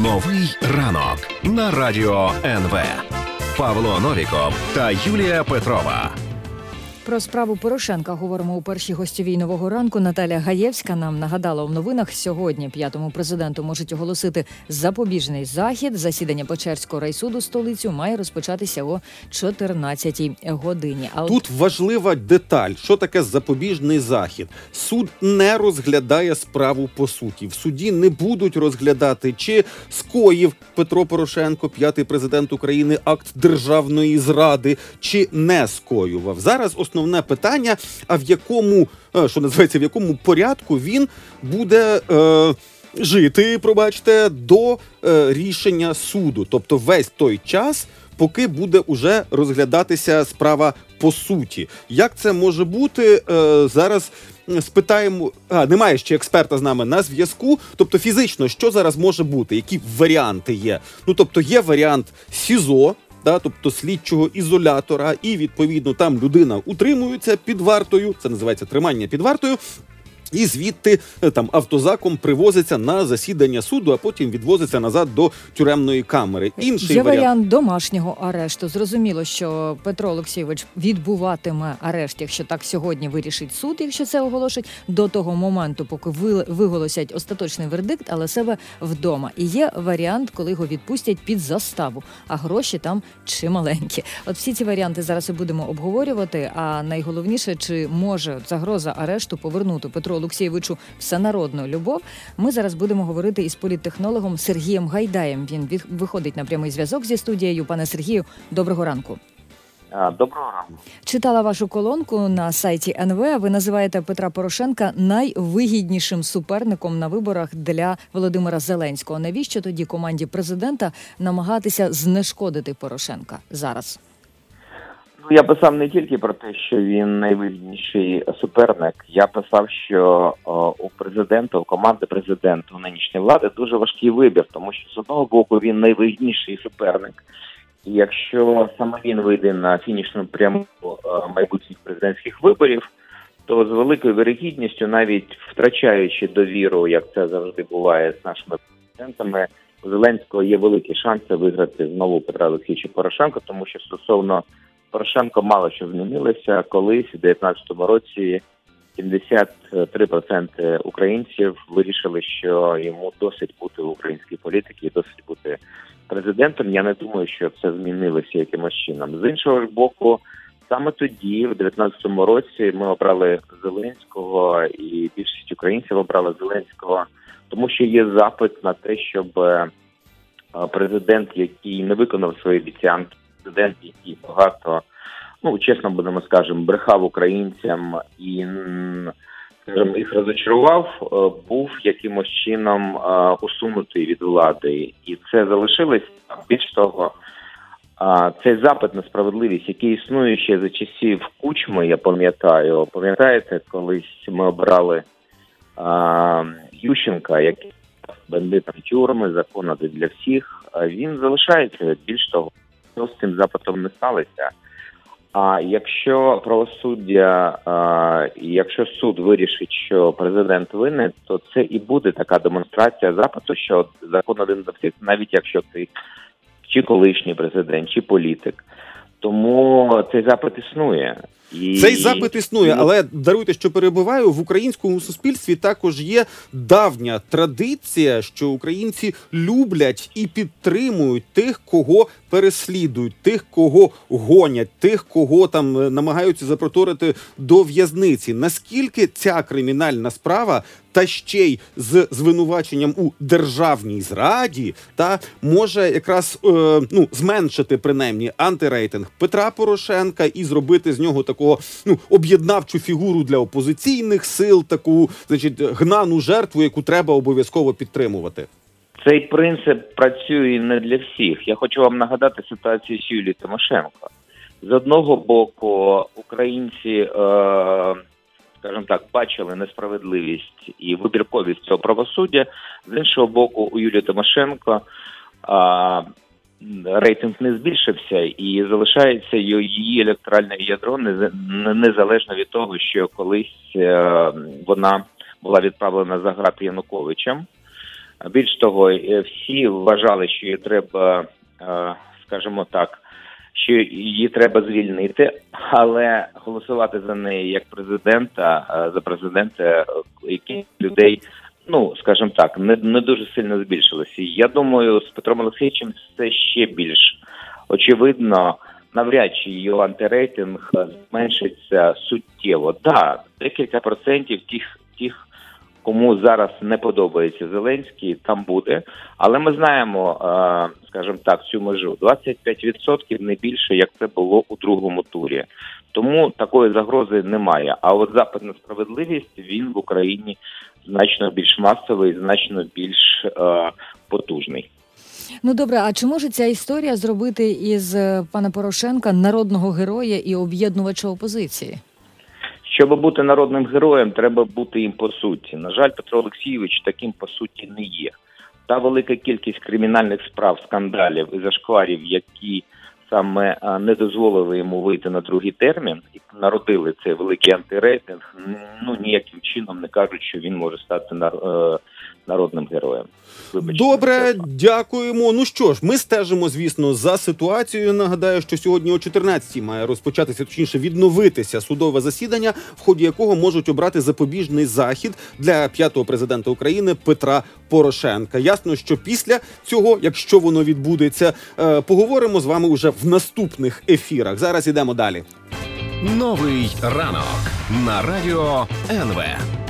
Новий ранок на Радіо НВ. Павло Новіков та Юлія Петрова. Про справу Порошенка говоримо у першій гостьовій нового ранку. Наталя Гаєвська нам нагадала в новинах, сьогодні п'ятому президенту можуть оголосити запобіжний захід. Засідання Печерського райсуду столицю має розпочатися о 14-й годині. Тут важлива деталь. Що таке запобіжний захід? Суд не розглядає справу по суті. В суді не будуть розглядати, чи скоїв Петро Порошенко, п'ятий президент України, акт державної зради, чи не скоював. Зараз основне питання, а в якому, що називається, в якому порядку він буде жити, пробачте, до рішення суду. Тобто весь той час, поки буде уже розглядатися справа по суті. Як це може бути? Зараз спитаємо. Немає ще експерта з нами на зв'язку. Тобто фізично, що зараз може бути? Які варіанти є? Тобто є варіант СІЗО, тобто слідчого ізолятора, і, відповідно, там людина утримується під вартою, це називається тримання під вартою, і звідти там автозаком привозиться на засідання суду, а потім відвозиться назад до тюремної камери. Інший варіант домашнього арешту. Зрозуміло, що Петро Олексійович відбуватиме арешт, якщо так сьогодні вирішить суд, якщо це оголошить, до того моменту, поки виголосять остаточний вердикт, але себе вдома. І є варіант, коли його відпустять під заставу, а гроші там чималенькі. От всі ці варіанти зараз і будемо обговорювати, а найголовніше, чи може загроза арешту повернути Петру Олексійовичу всенародну любов. Ми зараз будемо говорити із політтехнологом Сергієм Гайдаєм. Він виходить на прямий зв'язок зі студією. Пане Сергію, доброго ранку. Доброго ранку. Читала вашу колонку на сайті НВ. Ви називаєте Петра Порошенка найвигіднішим суперником на виборах для Володимира Зеленського. Навіщо тоді команді президента намагатися знешкодити Порошенка зараз? Я писав не тільки про те, що він найвигідніший суперник. Я писав, що у президента, у команди президента, у нинішньої влади дуже важкий вибір, тому що з одного боку він найвигідніший суперник. І якщо саме він вийде на фінішну пряму майбутніх президентських виборів, то з великою вірогідністю, навіть втрачаючи довіру, як це завжди буває з нашими президентами, у Зеленського є великі шанси виграти знову Петра Олексійовича Порошенка, тому що стосовно Порошенко мало що змінилося. Колись у 2019 році 73% українців вирішили, що йому досить бути в українській політиці, досить бути президентом. Я не думаю, що це змінилося якимось чином. З іншого ж боку, саме тоді, в 2019 році, ми обрали Зеленського, і більшість українців обрали Зеленського, тому що є запит на те, щоб президент, який не виконав свої обіцянки, президент, який багато, чесно будемо скажемо, брехав українцям і, скажімо, їх розочарував, був якимось чином усунутий від влади. І це залишилось. Більш того, цей запит на справедливість, який існує ще за часів Кучми, я пам'ятаю. Пам'ятаєте, колись ми обирали Ющенка, який бандитам тюрми, закон для всіх. Він залишається. Більш того, що з цим запитом не сталося. А якщо правосуддя, якщо суд вирішить, що президент винен, то це і буде така демонстрація запиту, що закон один для всіх, навіть якщо ти чи колишній президент, чи політик. Тому цей запит існує. Цей запит існує, але, даруйте, що перебиваю, в українському суспільстві також є давня традиція, що українці люблять і підтримують тих, кого переслідують, тих, кого гонять, тих, кого там намагаються запроторити до в'язниці. Наскільки ця кримінальна справа, та ще й з звинуваченням у державній зраді, може якраз зменшити принаймні антирейтинг Петра Порошенка і зробити з нього такого об'єднавчу фігуру для опозиційних сил, таку, гнану жертву, яку треба обов'язково підтримувати? Цей принцип працює не для всіх. Я хочу вам нагадати ситуацію з Юлією Тимошенко. З одного боку, українці, скажімо так, бачили несправедливість і вибірковість цього правосуддя. З іншого боку, у Юлії Тимошенко рейтинг не збільшився і залишається її електоральне ядро незалежно від того, що колись вона була відправлена за грати Януковичем. Більш того, всі вважали, що її треба, скажімо так, що її треба звільнити, але голосувати за неї як за президента, яких людей, скажімо так, не дуже сильно збільшилося. Я думаю, з Петром Олексійовичем це ще більш очевидно. Навряд чи його антирейтинг зменшиться суттєво. Так, декілька процентів тих, кому зараз не подобається Зеленський, там буде. Але ми знаємо, скажімо так, цю межу. 25% не більше, як це було у другому турі. Тому такої загрози немає. А от запит на справедливість, він в Україні значно більш масовий, значно більш потужний. Ну добре, а чи може ця історія зробити із пана Порошенка народного героя і об'єднувача опозиції? Щоб бути народним героєм, треба бути їм по суті. На жаль, Петро Олексійович таким по суті не є. Та велика кількість кримінальних справ, скандалів і зашкварів, які саме не дозволили йому вийти на другий термін і народили цей великий антирейтинг, ніяким чином не кажуть, що він може стати народним героєм. Вибачте. Добре, дякуємо. Ну що ж, ми стежимо, звісно, за ситуацією. Нагадаю, що сьогодні о 14-й має розпочатися, точніше відновитися судове засідання, в ході якого можуть обрати запобіжний захід для п'ятого президента України Петра Порошенка. Ясно, що після цього, якщо воно відбудеться, поговоримо з вами уже в наступних ефірах. Зараз ідемо далі. Новий ранок на радіо НВ.